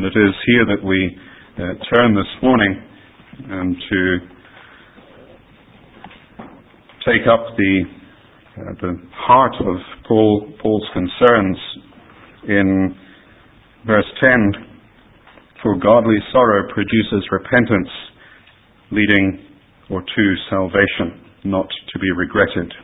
And it is here that we turn this morning to take up the heart of Paul's concerns in verse 10. For godly sorrow produces repentance, leading or to salvation, not to be regretted.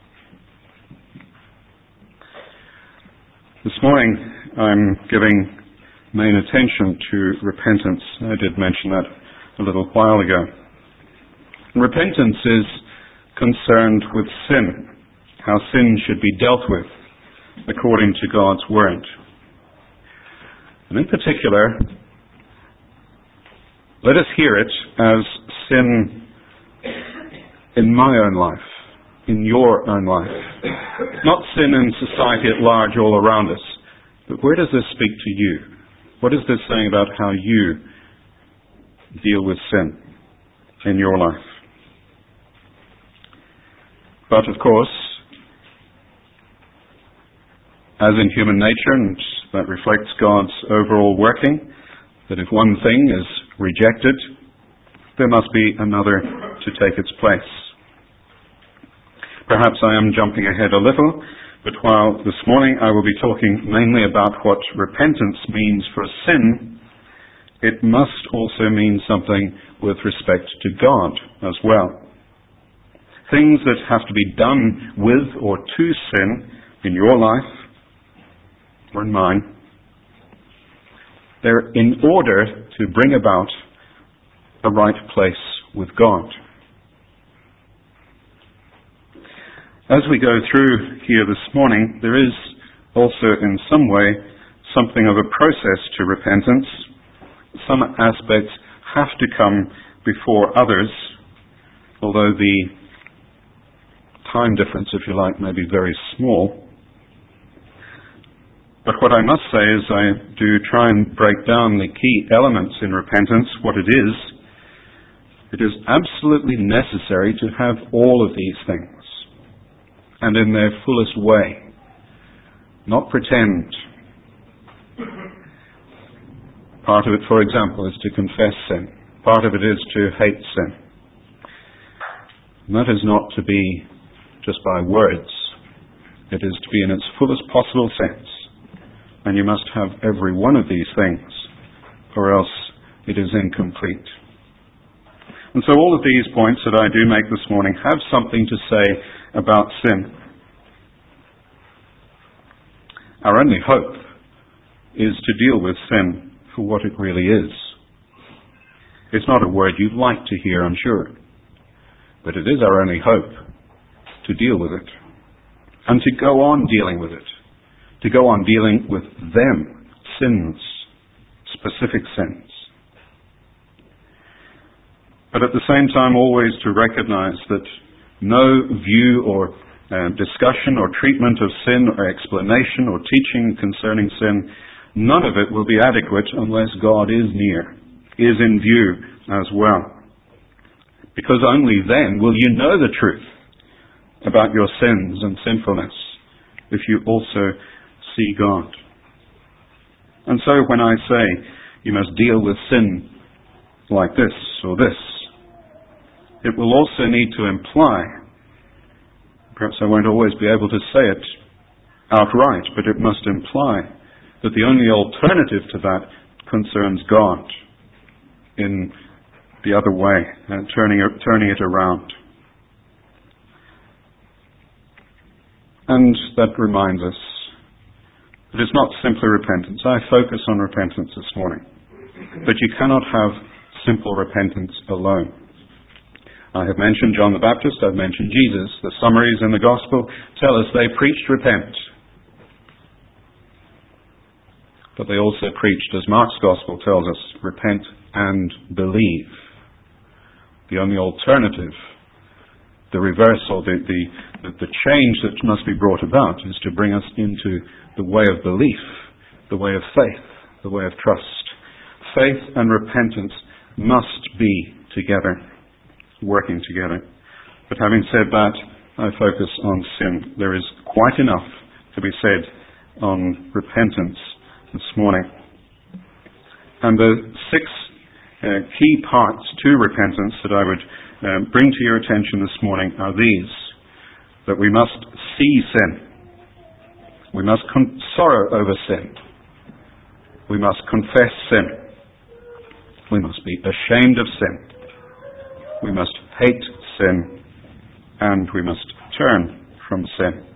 This morning I'm giving main attention to repentance. I did mention that a little while ago. Repentance is concerned with sin, how sin should be dealt with according to God's word. And in particular, let us hear it as sin in my own life, in your own life. Not sin in society at large all around us, but where does this speak to you? What is this saying about how you deal with sin in your life? But of course, as in human nature, and that reflects God's overall working, that if one thing is rejected, there must be another to take its place. Perhaps I am jumping ahead a little, but while this morning I will be talking mainly about what repentance means for sin, it must also mean something with respect to God as well. Things that have to be done with or to sin in your life or in mine, they're in order to bring about a right place with God. As we go through here this morning, there is also in some way something of a process to repentance. Some aspects have to come before others, although the time difference, if you like, may be very small. But what I must say is I do try and break down the key elements in repentance, what it is. It is absolutely necessary to have all of these things, and in their fullest way. Not pretend. Part of it, for example, is to confess sin. Part of it is to hate sin. And that is not to be just by words. It is to be in its fullest possible sense. And you must have every one of these things, or else it is incomplete. And so all of these points that I do make this morning have something to say about sin. Our only hope is to deal with sin for what it really is. It's not a word you'd like to hear, I'm sure, but it is our only hope to deal with it and to go on dealing with it, to go on dealing with them, sins, specific sins. But at the same time, always to recognize that no view or discussion or treatment of sin or explanation or teaching concerning sin, none of it will be adequate unless God is near, is in view as well. Because only then will you know the truth about your sins and sinfulness, if you also see God. And so when I say you must deal with sin like this or this, it will also need to imply, perhaps I won't always be able to say it outright, but it must imply that the only alternative to that concerns God in the other way, and turning it around. And that reminds us that it's not simply repentance. I focus on repentance this morning, but you cannot have simple repentance alone. I have mentioned John the Baptist, I've mentioned Jesus. The summaries in the Gospel tell us they preached repent. But they also preached, as Mark's Gospel tells us, repent and believe. The only alternative, the reversal, the change that must be brought about is to bring us into the way of belief, the way of faith, the way of trust. Faith and repentance must be together, working together. But having said that, I focus on sin. There is quite enough to be said on repentance this morning. And the six key parts to repentance that I would bring to your attention this morning are these: that we must see sin. We must sorrow over sin. We must confess sin. We must be ashamed of sin. We must hate sin. And we must turn from sin.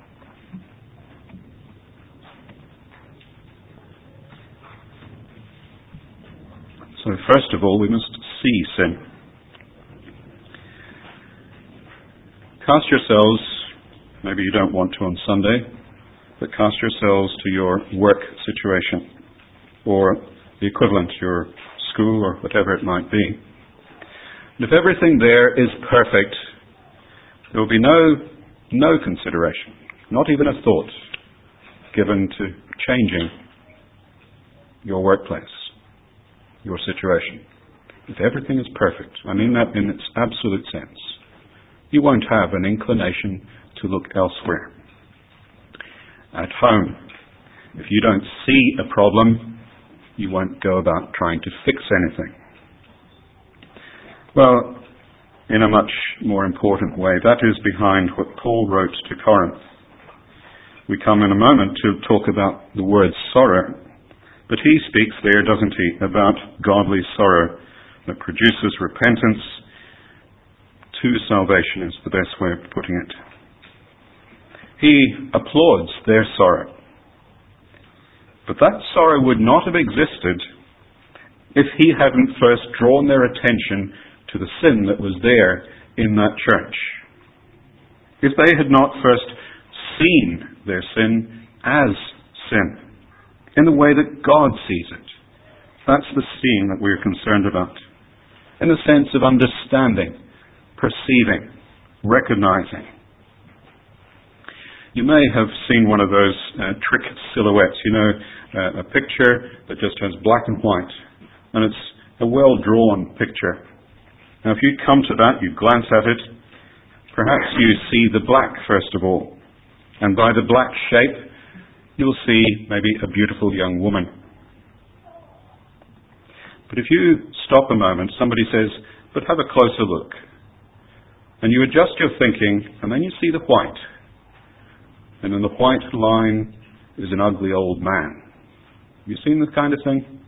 So first of all, we must see sin. Cast yourselves, maybe you don't want to on Sunday, but cast yourselves to your work situation, or the equivalent, your school or whatever it might be. And if everything there is perfect, there will be no consideration, not even a thought given to changing your workplace, your situation. If everything is perfect, I mean that in its absolute sense, you won't have an inclination to look elsewhere. At home, if you don't see a problem, you won't go about trying to fix anything. Well, in a much more important way, that is behind what Paul wrote to Corinth. We come in a moment to talk about the word sorrow, but he speaks there, doesn't he, about godly sorrow that produces repentance to salvation, is the best way of putting it. He applauds their sorrow. But that sorrow would not have existed if he hadn't first drawn their attention to the sin that was there in that church. If they had not first seen their sin as sin, in the way that God sees it. That's the seeing that we're concerned about. In the sense of understanding, perceiving, recognizing. You may have seen one of those trick silhouettes, a picture that just has black and white, and it's a well-drawn picture. Now if you come to that, you glance at it, perhaps you see the black first of all, and by the black shape, you'll see maybe a beautiful young woman. But if you stop a moment, somebody says, but have a closer look. And you adjust your thinking, and then you see the white. And in the white line is an ugly old man. Have you seen this kind of thing?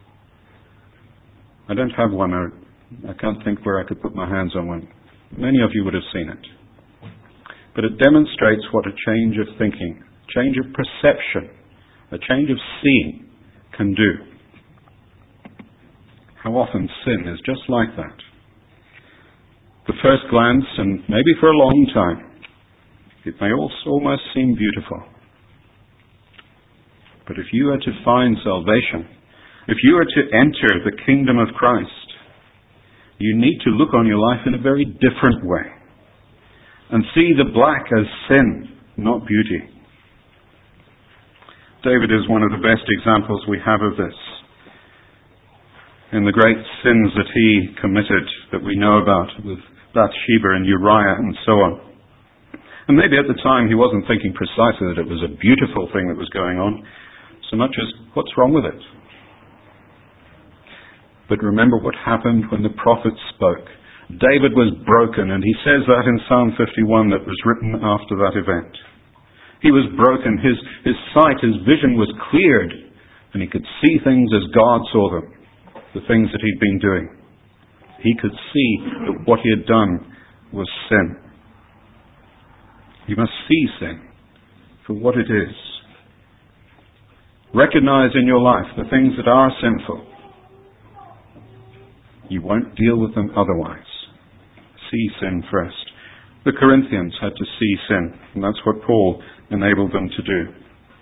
I don't have one. I can't think where I could put my hands on one. Many of you would have seen it. But it demonstrates what a change of thinking, change of perception, a change of seeing can do. How often sin is just like that. The first glance, and maybe for a long time, it may also almost seem beautiful. But if you are to find salvation, if you are to enter the kingdom of Christ, you need to look on your life in a very different way and see the black as sin, not beauty. David is one of the best examples we have of this. In the great sins that he committed that we know about with Bathsheba and Uriah and so on. And maybe at the time he wasn't thinking precisely that it was a beautiful thing that was going on, so much as what's wrong with it. But remember what happened when the prophet spoke. David was broken, and he says that in Psalm 51 that was written after that event. He was broken, his sight, his vision was cleared, and he could see things as God saw them, the things that he'd been doing. He could see that what he had done was sin. You must see sin for what it is. Recognize in your life the things that are sinful. You won't deal with them otherwise. See sin first. The Corinthians had to see sin, and that's what Paul enabled them to do.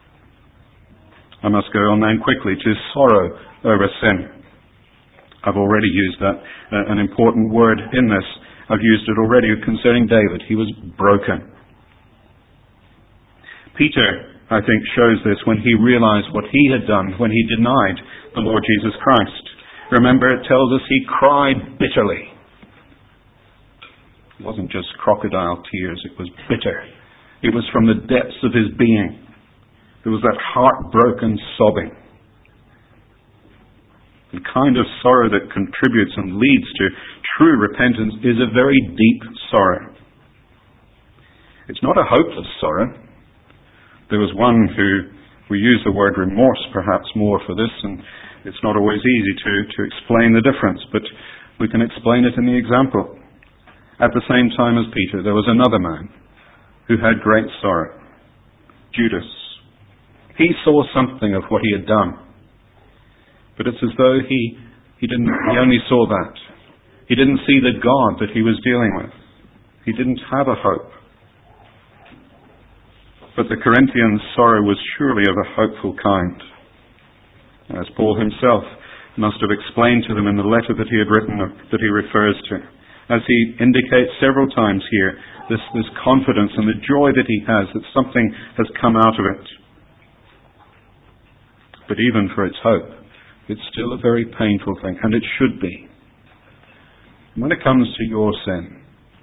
I must go on then quickly to sorrow over sin. I've already used that, an important word in this. I've used it already concerning David. He was broken. Peter, I think, shows this when he realized what he had done when he denied the Lord Jesus Christ. Remember, it tells us he cried bitterly. It wasn't just crocodile tears, it was bitter. It was from the depths of his being. There was that heartbroken sobbing. The kind of sorrow that contributes and leads to true repentance is a very deep sorrow. It's not a hopeless sorrow. There was one who, we use the word remorse perhaps more for this, and it's not always easy to explain the difference, but we can explain it in the example. At the same time as Peter, there was another man who had great sorrow, Judas. He saw something of what he had done, but it's as though he only saw that. He didn't see the God that he was dealing with. He didn't have a hope. But the Corinthians' sorrow was surely of a hopeful kind, as Paul himself must have explained to them in the letter that he had written, that he refers to, as he indicates several times here, this confidence and the joy that he has that something has come out of it. But even for its hope, it's still a very painful thing, and it should be. When it comes to your sin,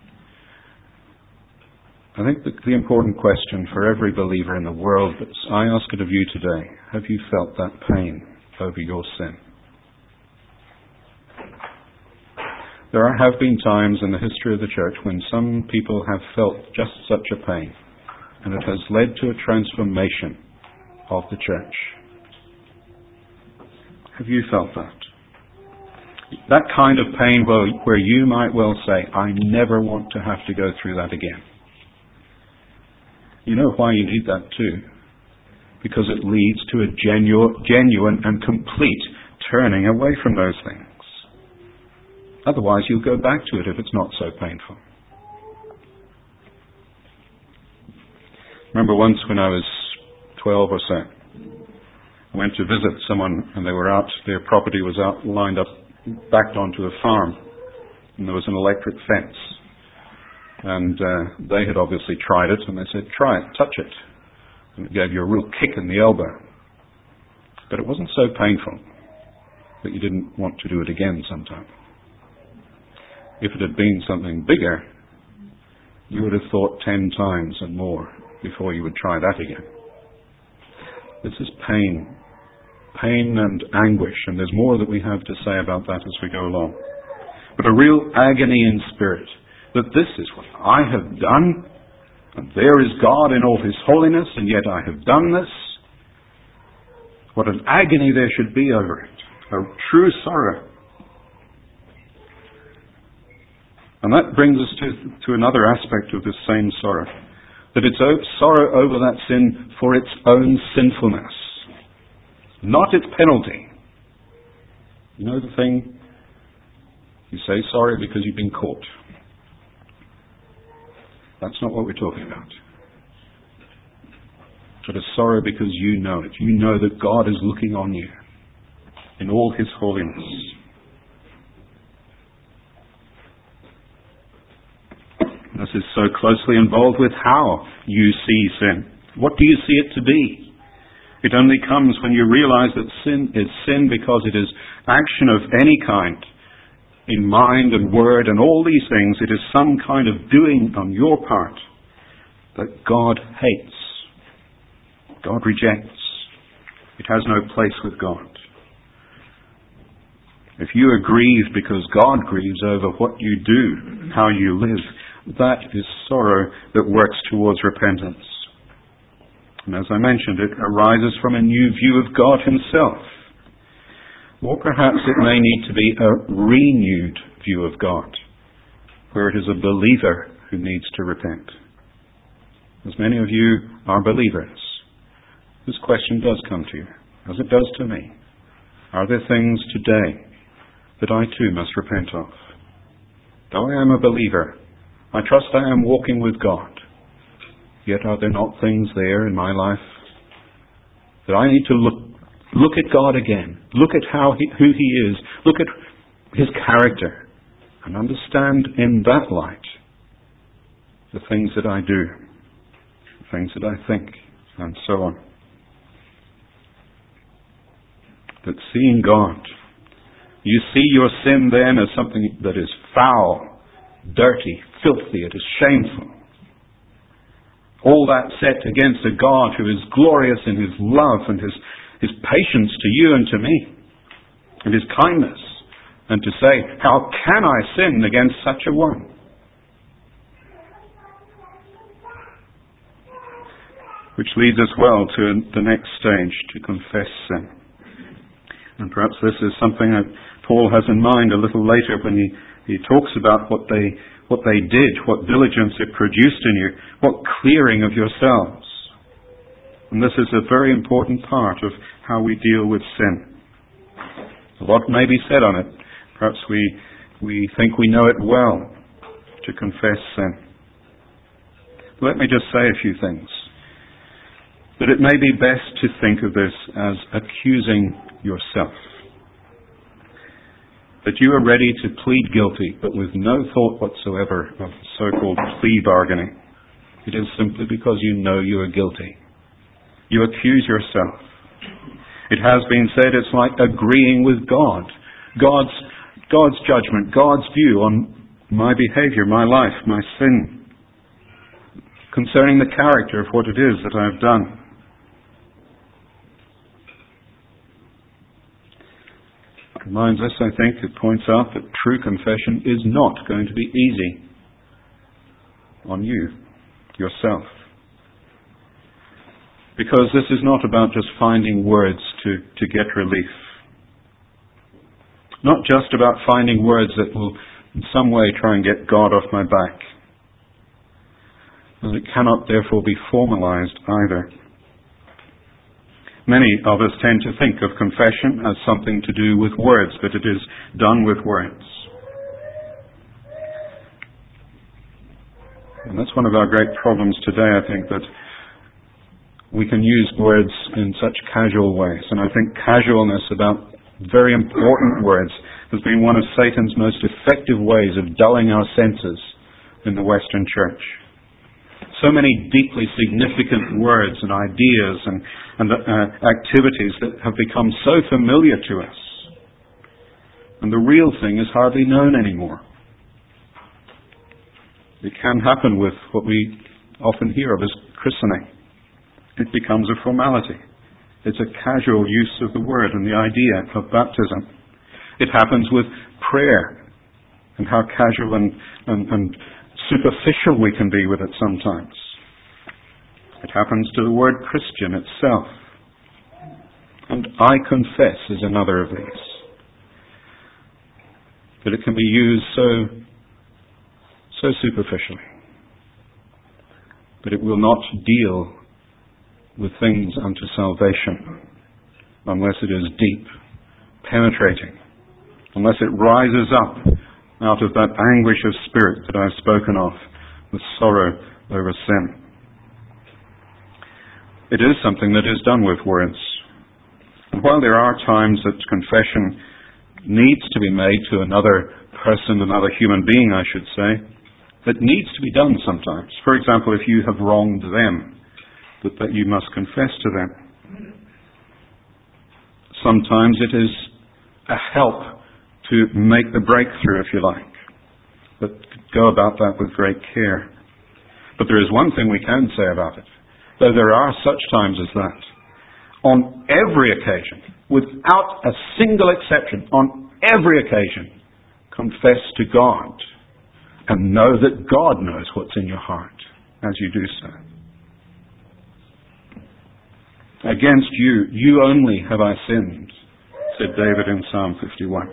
I think the important question for every believer in the world, that I ask it of you today, have you felt that pain over your sin? There have been times in the history of the church when some people have felt just such a pain, and it has led to a transformation of the church. Have you felt that? That kind of pain where you might well say, I never want to have to go through that again. You know why you need that too? Because it leads to a genuine and complete turning away from those things. Otherwise, you'll go back to it if it's not so painful. Remember once when I was 12 or so, I went to visit someone and they were out, their property was out, lined up, backed onto a farm, and there was an electric fence. And they had obviously tried it, and they said, try it, touch it. And it gave you a real kick in the elbow. But it wasn't so painful that you didn't want to do it again sometime. If it had been something bigger, you would have thought 10 times and more before you would try that again. This is pain and anguish, and there's more that we have to say about that as we go along. But a real agony in spirit, that this is what I have done, and there is God in all His holiness, and yet I have done this. What an agony there should be over it. A true sorrow. And that brings us to another aspect of this same sorrow. That it's sorrow over that sin for its own sinfulness. Not its penalty. You know the thing? You say sorry because you've been caught. That's not what we're talking about. But a sorrow because you know it. You know that God is looking on you in all His holiness. This is so closely involved with how you see sin. What do you see it to be? It only comes when you realize that sin is sin because it is action of any kind, in mind and word and all these things. It is some kind of doing on your part that God hates. God rejects. It has no place with God. If you are grieved because God grieves over what you do, how you live, that is sorrow that works towards repentance. And as I mentioned, it arises from a new view of God Himself. Or perhaps it may need to be a renewed view of God, where it is a believer who needs to repent. As many of you are believers, this question does come to you, as it does to me. Are there things today that I too must repent of? Though I am a believer, I trust I am walking with God. Yet are there not things there in my life that I need to look at God again, look at who He is, look at His character, and understand in that light the things that I do, the things that I think, and so on. That seeing God, you see your sin then as something that is foul, dirty, filthy, it is shameful. All that set against a God who is glorious in His love and His patience to you and to me. and His kindness, and to say, how can I sin against such a one? Which leads us well to the next stage, to confess sin. And perhaps this is something that Paul has in mind a little later when he talks about what they did, what diligence it produced in you, what clearing of yourselves. And this is a very important part of how we deal with sin. A lot may be said on it. Perhaps we think we know it well to confess sin. Let me just say a few things. That it may be best to think of this as accusing yourself. That you are ready to plead guilty, but with no thought whatsoever of so-called plea bargaining. It is simply because you know you are guilty. You accuse yourself. It has been said it's like agreeing with God. God's judgment, God's view on my behavior, my life, my sin, concerning the character of what it is that I have done. It reminds us, I think, it points out that true confession is not going to be easy on you, yourself. Because this is not about just finding words to get relief. Not just about finding words that will in some way try and get God off my back. And it cannot therefore be formalized either. Many of us tend to think of confession as something to do with words, but it is done with words. And that's one of our great problems today, I think, that we can use words in such casual ways. And I think casualness about very important words has been one of Satan's most effective ways of dulling our senses in the Western church. So many deeply significant words and ideas and activities that have become so familiar to us. And the real thing is hardly known anymore. It can happen with what we often hear of as christening. It becomes a formality. It's a casual use of the word and the idea of baptism. It happens with prayer and how casual and superficial we can be with it sometimes. It happens to the word Christian itself. And I confess is another of these. But it can be used so superficially. But it will not deal with things unto salvation unless it is deep, penetrating, unless it rises up out of that anguish of spirit that I've spoken of, with sorrow over sin. It is something that is done with words. And while there are times that confession needs to be made to another person, another human being, I should say, it needs to be done sometimes. For example, if you have wronged them, that you must confess to them. Sometimes it is a help to make the breakthrough, if you like. But go about that with great care. But there is one thing we can say about it. Though there are such times as that, on every occasion, without a single exception, on every occasion, confess to God and know that God knows what's in your heart as you do so. Against you only have I sinned, said David in Psalm 51.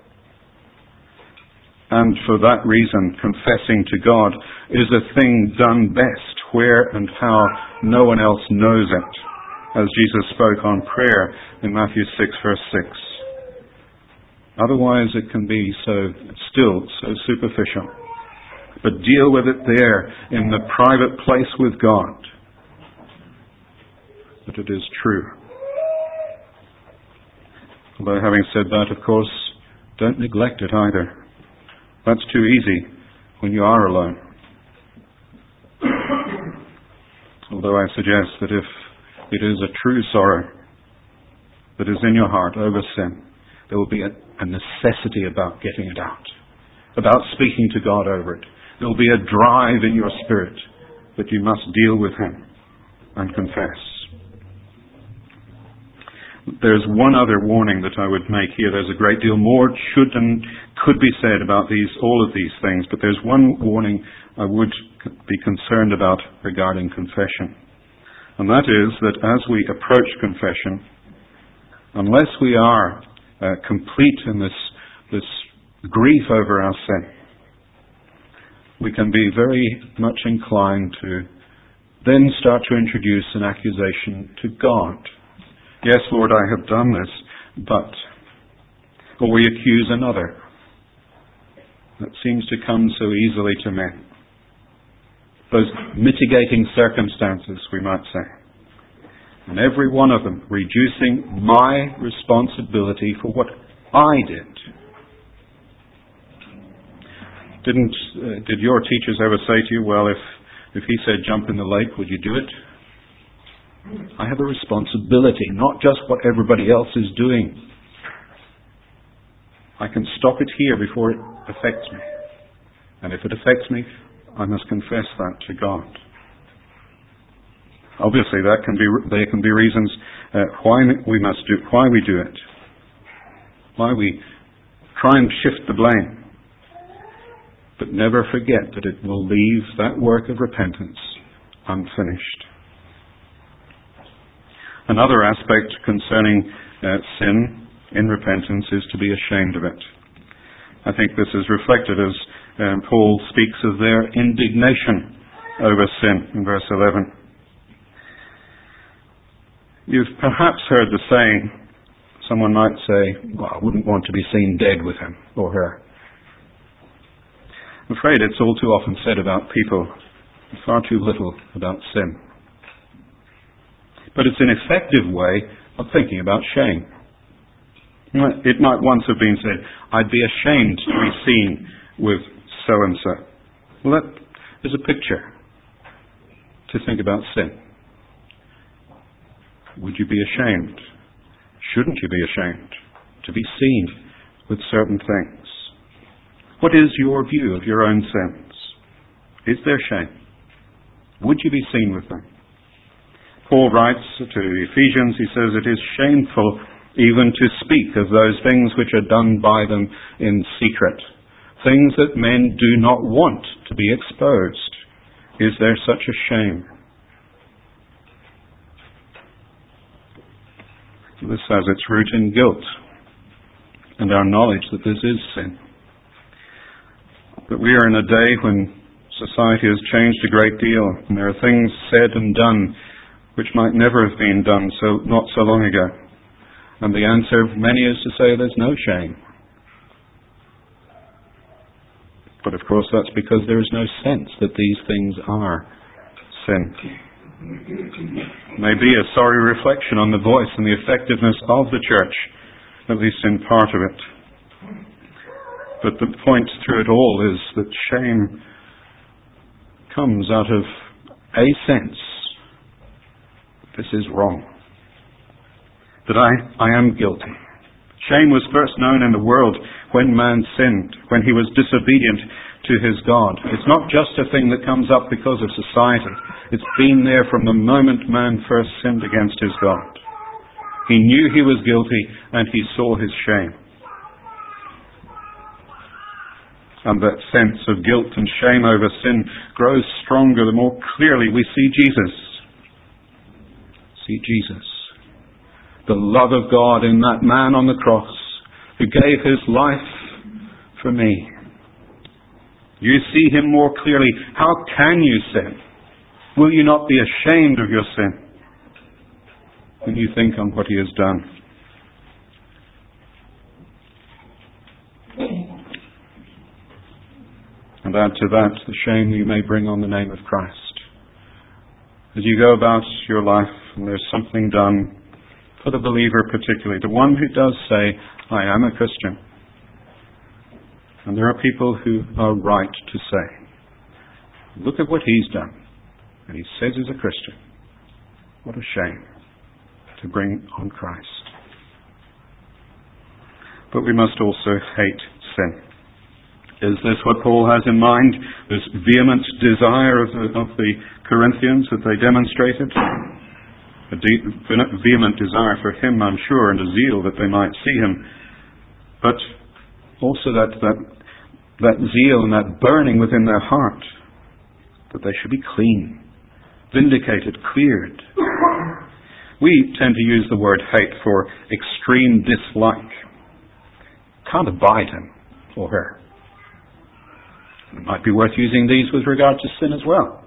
And for that reason, confessing to God is a thing done best where and how no one else knows it, as Jesus spoke on prayer in Matthew 6, verse 6. Otherwise it can be so superficial. But deal with it there in the private place with God. That it is true. Although having said that, of course, don't neglect it either. That's too easy when you are alone. Although I suggest that if it is a true sorrow that is in your heart over sin, there will be a necessity about getting it out, about speaking to God over it. There will be a drive in your spirit that you must deal with Him and confess. There's one other warning that I would make here. There's a great deal more should and could be said about all of these things, but there's one warning I would be concerned about regarding confession. And that is that as we approach confession, unless we are complete in this grief over our sin, we can be very much inclined to then start to introduce an accusation to God. Yes, Lord, I have done this, but... Or we accuse another. That seems to come so easily to men. Those mitigating circumstances, we might say. And every one of them reducing my responsibility for what I did. Did your teachers ever say to you, well, if he said jump in the lake, would you do it? I have a responsibility, not just what everybody else is doing. I can stop it here before it affects me. And if it affects me, I must confess that to God. Obviously, there can be reasons why we do it, why we try and shift the blame. But never forget that it will leave that work of repentance unfinished. Another aspect concerning sin in repentance is to be ashamed of it. I think this is reflected as Paul speaks of their indignation over sin in verse 11. You've perhaps heard the saying, someone might say, well, I wouldn't want to be seen dead with him or her. I'm afraid it's all too often said about people, far too little about sin. But it's an effective way of thinking about shame. It might once have been said, I'd be ashamed to be seen with so-and-so. Well, that is a picture to think about sin. Would you be ashamed? Shouldn't you be ashamed to be seen with certain things? What is your view of your own sins? Is there shame? Would you be seen with them? Paul writes to Ephesians, he says, it is shameful even to speak of those things which are done by them in secret, things that men do not want to be exposed. Is there such a shame? This has its root in guilt and our knowledge that this is sin. But we are in a day when society has changed a great deal, and there are things said and done which might never have been done not so long ago. And the answer of many is to say there's no shame. But of course that's because there is no sense that these things are sin. May be a sorry reflection on the voice and the effectiveness of the church, at least in part of it. But the point through it all is that shame comes out of a sense. This is wrong. That I am guilty. Shame was first known in the world when man sinned, when he was disobedient to his God. It's not just a thing that comes up because of society. It's been there from the moment man first sinned against his God. He knew he was guilty and he saw his shame. And that sense of guilt and shame over sin grows stronger the more clearly we see Jesus. See Jesus. The love of God in that man on the cross who gave his life for me. You see him more clearly. How can you sin? Will you not be ashamed of your sin when you think on what he has done? And add to that the shame you may bring on the name of Christ. As you go about your life and there's something done, for the believer particularly, the one who does say, I am a Christian. And there are people who are right to say, look at what he's done. And he says he's a Christian. What a shame to bring on Christ. But we must also hate sin. Is this what Paul has in mind? This vehement desire of the Corinthians that they demonstrated? a vehement desire for him, I'm sure, and a zeal that they might see him, but also that zeal and that burning within their heart, that they should be clean, vindicated, cleared. We tend to use the word hate for extreme dislike. Can't abide him or her. It might be worth using these with regard to sin as well.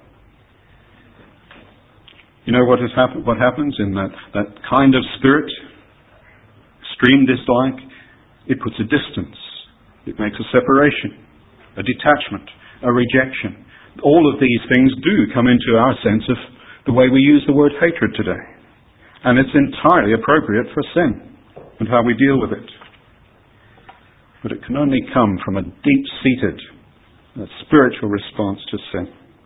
You know what happens in that kind of spirit? Extreme dislike. It puts a distance. It makes a separation, a detachment, a rejection. All of these things do come into our sense of the way we use the word hatred today. And it's entirely appropriate for sin and how we deal with it. But it can only come from a deep-seated spiritual response to sin.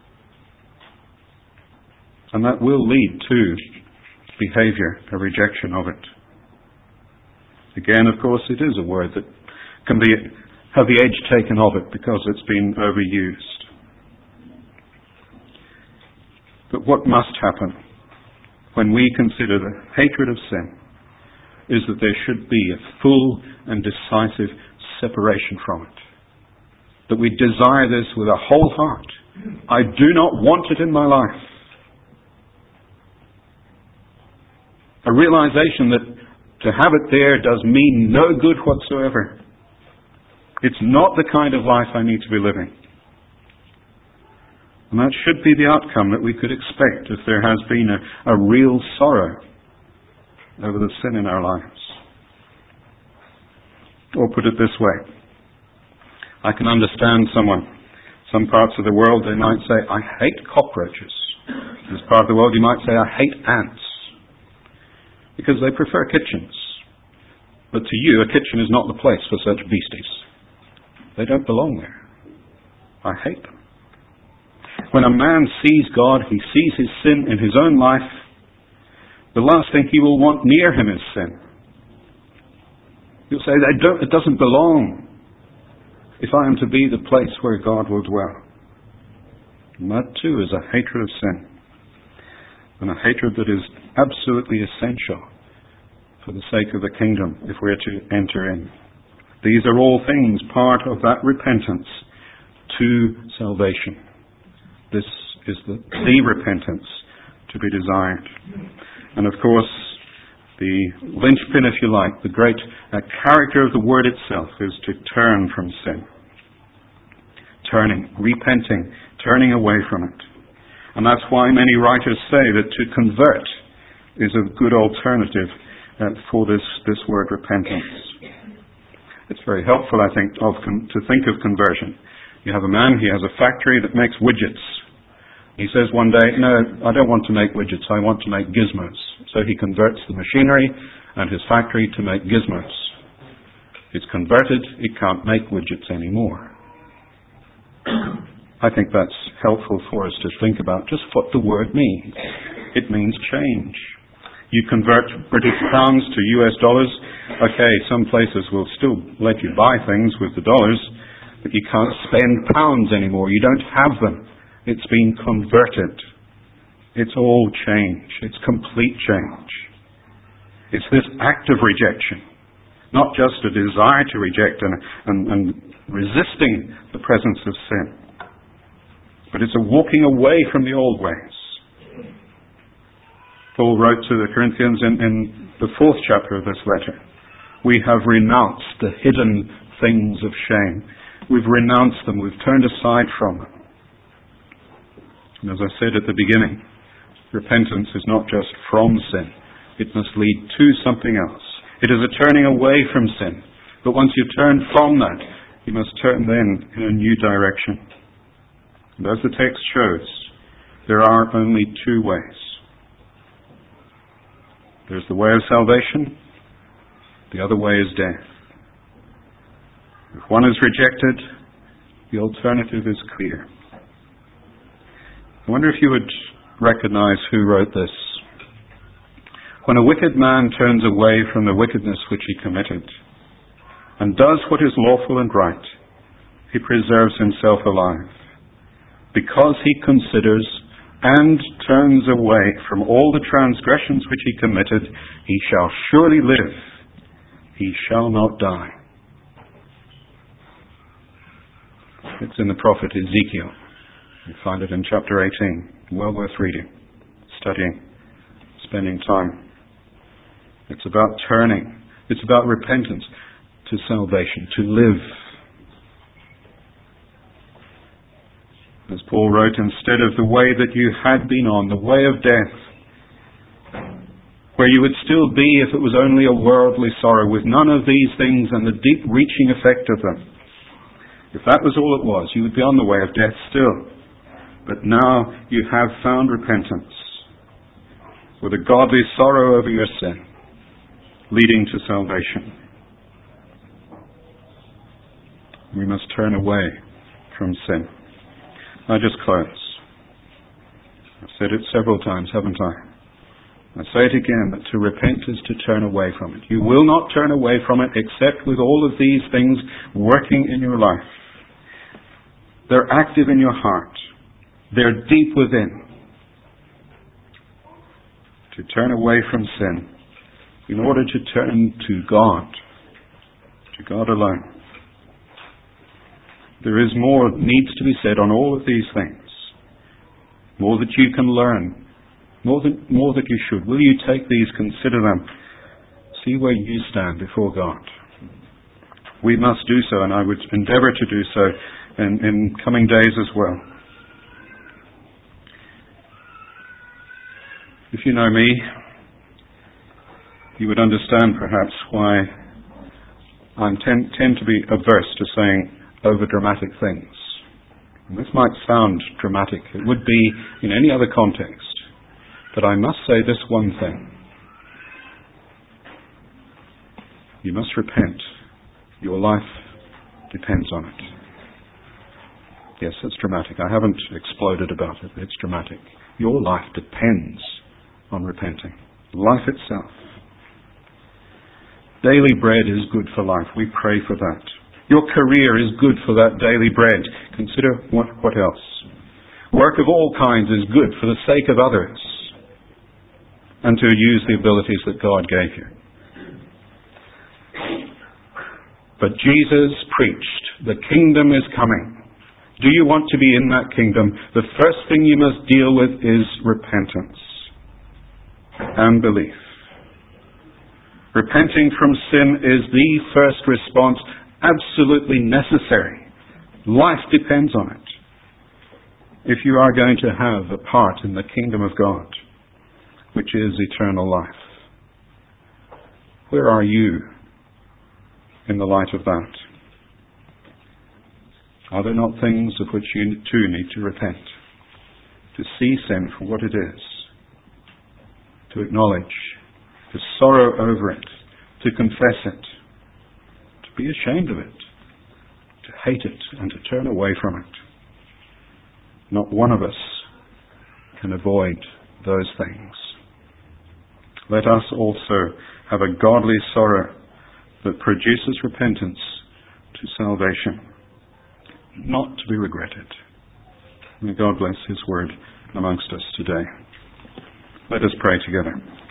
And that will lead to behavior, a rejection of it. Again, of course, it is a word that can have the edge taken off it because it's been overused. But what must happen when we consider the hatred of sin is that there should be a full and decisive separation from it. That we desire this with a whole heart. I do not want it in my life. A realization that to have it there does me no good whatsoever. It's not the kind of life I need to be living. And that should be the outcome that we could expect if there has been a real sorrow over the sin in our lives. Or put it this way, I can understand some parts of the world, they might say, I hate cockroaches. In this part of the world you might say, I hate ants. Because they prefer kitchens. But to you, a kitchen is not the place for such beasties. They don't belong there. I hate them. When a man sees God, he sees his sin in his own life, the last thing he will want near him is sin. He'll say, it doesn't belong if I am to be the place where God will dwell. And that too is a hatred of sin. And a hatred that is absolutely essential for the sake of the kingdom if we're to enter in. These are all things part of that repentance to salvation. This is the repentance to be desired. And of course, the linchpin, if you like, the great character of the word itself is to turn from sin. Turning, repenting, turning away from it. And that's why many writers say that to convert is a good alternative for this word repentance. It's very helpful, I think, to think of conversion. You have a man, he has a factory that makes widgets. He says one day, no, I don't want to make widgets, I want to make gizmos. So he converts the machinery and his factory to make gizmos. It's converted, it can't make widgets anymore. I think that's helpful for us to think about just what the word means. It means change. You convert British pounds to US dollars. Okay, some places will still let you buy things with the dollars, but you can't spend pounds anymore. You don't have them. It's been converted. It's all change. It's complete change. It's this act of rejection, not just a desire to reject and resisting the presence of sin. But it's a walking away from the old ways. Paul wrote to the Corinthians in the 4th chapter of this letter, we have renounced the hidden things of shame. We've renounced them. We've turned aside from them. And as I said at the beginning, repentance is not just from sin. It must lead to something else. It is a turning away from sin. But once you've turned from that, you must turn then in a new direction. And as the text shows, there are only two ways. There's the way of salvation. The other way is death. If one is rejected, the alternative is clear. I wonder if you would recognize who wrote this. When a wicked man turns away from the wickedness which he committed and does what is lawful and right, he preserves himself alive, because he considers and turns away from all the transgressions which he committed, he shall surely live. He shall not die. It's in the prophet Ezekiel. You find it in chapter 18. Well worth reading, studying, spending time. It's about turning. It's about repentance to salvation, to live. As Paul wrote, instead of the way that you had been on, the way of death, where you would still be if it was only a worldly sorrow with none of these things and the deep-reaching effect of them. If that was all it was, you would be on the way of death still. But now you have found repentance with a godly sorrow over your sin, leading to salvation. We must turn away from sin. I just close. I've said it several times, haven't I? I say it again, that to repent is to turn away from it. You will not turn away from it except with all of these things working in your life. They're active in your heart. They're deep within. To turn away from sin in order to turn to God alone. There is more that needs to be said on all of these things. More that you can learn. More that you should. Will you take these, consider them, see where you stand before God? We must do so, and I would endeavour to do so in coming days as well. If you know me, you would understand perhaps why I tend to be averse to saying over-dramatic things. And this might sound dramatic. It would be in any other context. But I must say this one thing. You must repent. Your life depends on it. Yes, it's dramatic. I haven't exploded about it. It's dramatic. Your life depends on repenting. Life itself. Daily bread is good for life. We pray for that. Your career is good for that daily bread. Consider what else. Work of all kinds is good for the sake of others and to use the abilities that God gave you. But Jesus preached, the kingdom is coming. Do you want to be in that kingdom? The first thing you must deal with is repentance and belief. Repenting from sin is the first response, absolutely necessary. Life depends on it. If you are going to have a part in the kingdom of God, which is eternal life. Where are you in the light of that? Are there not things of which you too need to repent? To see sin for what it is. To acknowledge. To sorrow over it. To confess it. To be ashamed of it. To hate it and to turn away from it. Not one of us can avoid those things. Let us also have a godly sorrow that produces repentance to salvation, not to be regretted. May God bless His word amongst us today. Let us pray together.